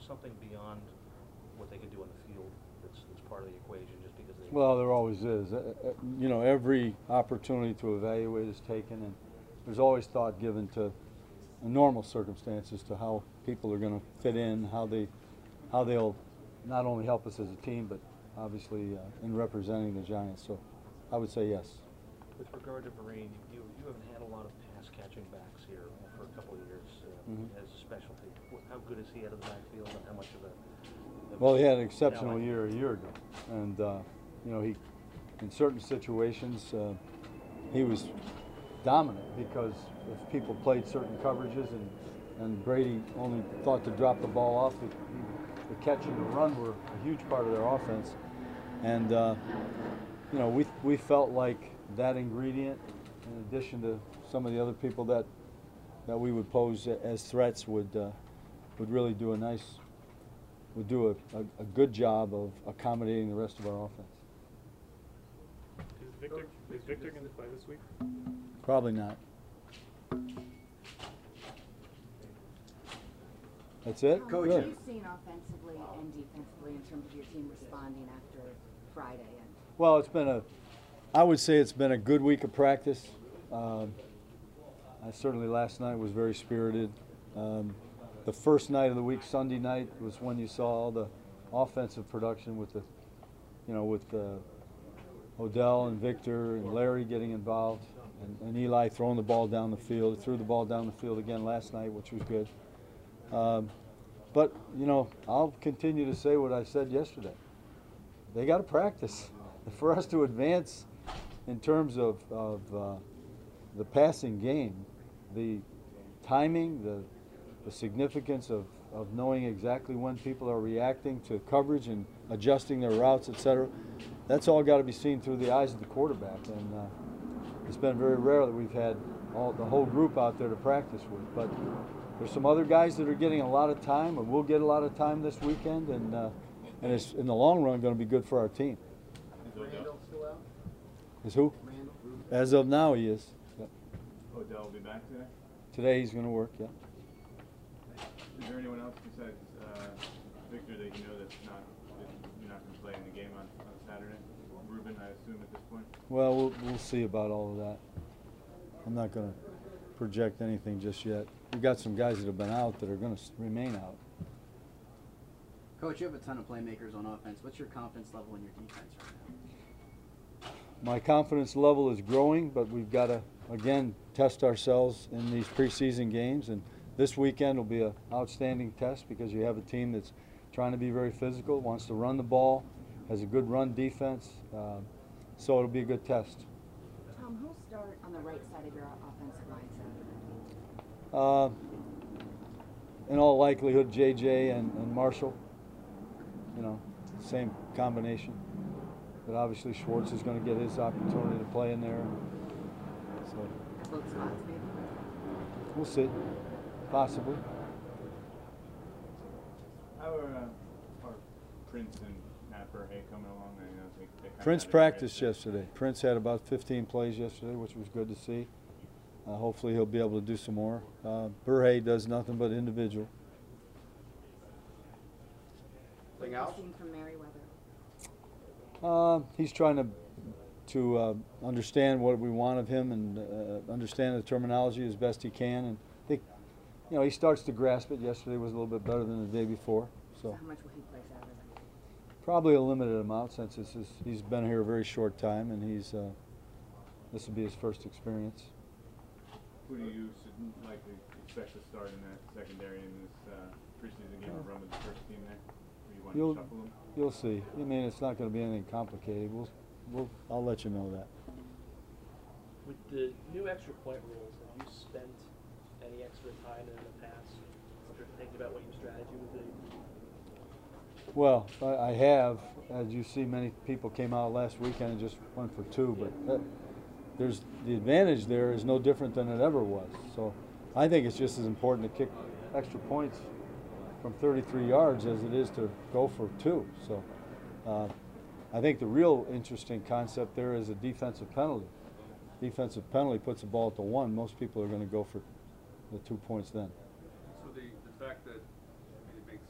something beyond what they can do on the field that's part of the equation just because they... Well, there always is. You know, every opportunity to evaluate is taken, and there's always thought given to, in normal circumstances, to how people are going to fit in, how they'll not only help us as a team, but obviously in representing the Giants. So I would say yes. With regard to Vereen, you haven't had a lot of pass-catching backs here for a couple of years as a specialty. How good is he out of the backfield, and how much of a... Well, he had an exceptional year a year ago, and you know, he, in certain situations, he was dominant because if people played certain coverages and Brady only thought to drop the ball off, the catch and the run were a huge part of their offense, and you know, we felt like that ingredient, in addition to some of the other people that we would pose as threats, would really do a good job of accommodating the rest of our offense. Is Victor going to play this week? Probably not. That's it? Coach, Good. what have you seen offensively and defensively in terms of your team responding after Friday? Well, I would say it's been a good week of practice. I certainly last night was very spirited. The first night of the week, Sunday night, was when you saw all the offensive production with Odell and Victor and Larry getting involved, and Eli throwing the ball down the field. He threw the ball down the field again last night, which was good. But, you know, I'll continue to say what I said yesterday. They got to practice. For us to advance in terms of the passing game, the timing, the significance of knowing exactly when people are reacting to coverage and adjusting their routes, etc., that's all got to be seen through the eyes of the quarterback. And it's been very rare that we've had the whole group out there to practice with. But there's some other guys that are getting a lot of time, and we'll get a lot of time this weekend, and it's in the long run going to be good for our team. Is Randall still out? Is who? Randall? As of now, he is. Yep. Odell will be back today? Today he's going to work, yeah. Is there anyone else besides Victor that you know that you're not going to play in the game on Saturday? Ruben, I assume, at this point? Well, we'll see about all of that. I'm not going to project anything just yet. We've got some guys that have been out that are going to remain out. Coach, you have a ton of playmakers on offense. What's your confidence level in your defense right now? My confidence level is growing, but we've got to, again, test ourselves in these preseason games. And this weekend will be an outstanding test because you have a team that's trying to be very physical, wants to run the ball, has a good run defense. So it'll be a good test. Tom, who'll start on the right side of your offensive line Saturday? In all likelihood, JJ and Marshall. You know, same combination. But obviously Schwartz is going to get his opportunity to play in there. So Both spots, maybe? we'll see. Possibly. How are Prince and Matt Burhay coming along? I know they kind Prince of practiced yesterday. Prince had about 15 plays yesterday, which was good to see. Hopefully he'll be able to do some more. Burhay does nothing but individual. What have you seen from Merriweather? He's trying to understand what we want of him and understand the terminology as best he can. And I think, you know, he starts to grasp it. Yesterday was a little bit better than the day before. So How much will he play Saturday? probably a limited amount since he's been here a very short time, and this will be his first experience. Who do you likely expect to start in that secondary in this preseason game or run with the first team there? Or you want to shuffle them? You'll see. I mean, it's not going to be anything complicated. I'll let you know that. With the new extra point rules, have you spent any extra time in the past thinking about what your strategy would be? Well, I have. As you see, many people came out last weekend and just went for two, but there's the advantage there is no different than it ever was. So I think it's just as important to kick extra points from 33 yards as it is to go for two. So I think the real interesting concept there is a defensive penalty. Defensive penalty puts the ball at the one. Most people are going to go for the 2 points then. So the fact that it makes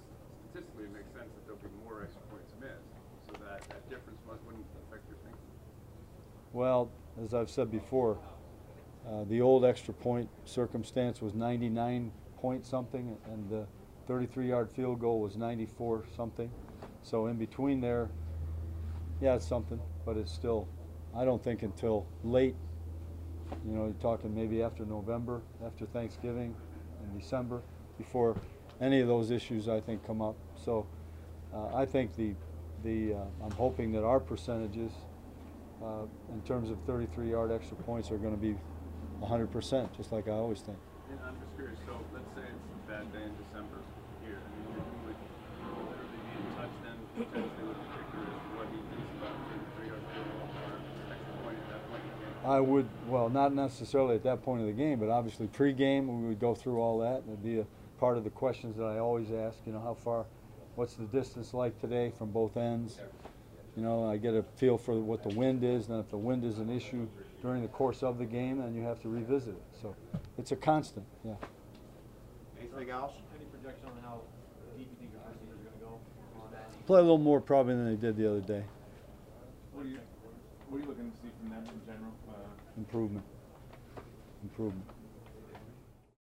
statistically, it makes sense that there'll be more extra points missed, so that difference wouldn't affect your thinking. Well, as I've said before, the old extra point circumstance was 99 point something, and the 33-yard field goal was 94 something. So in between there, yeah, it's something, but it's still, I don't think until late, you know, you're talking maybe after November, after Thanksgiving in December, before any of those issues, I think, come up. So I think I'm hoping that our percentages in terms of 33-yard extra points are going to be 100%, just like I always think. And I'm just curious, so let's say it's a bad day in December here. I mean, you would literally be in touch then potentially with the kicker as to what he thinks about 33-yard field goal or extra point at that point in the game. I would, well, not necessarily at that point of the game, but obviously pre-game we would go through all that, and it'd be a part of the questions that I always ask. You know, how far, what's the distance like today from both ends? You know, I get a feel for what the wind is, and if the wind is an issue during the course of the game, then you have to revisit it. So it's a constant, yeah. Anything else? Any projection on how deep you think your first team is going to go on that? Play a little more probably than they did the other day. What are you looking to see from them in general? Improvement. Improvement.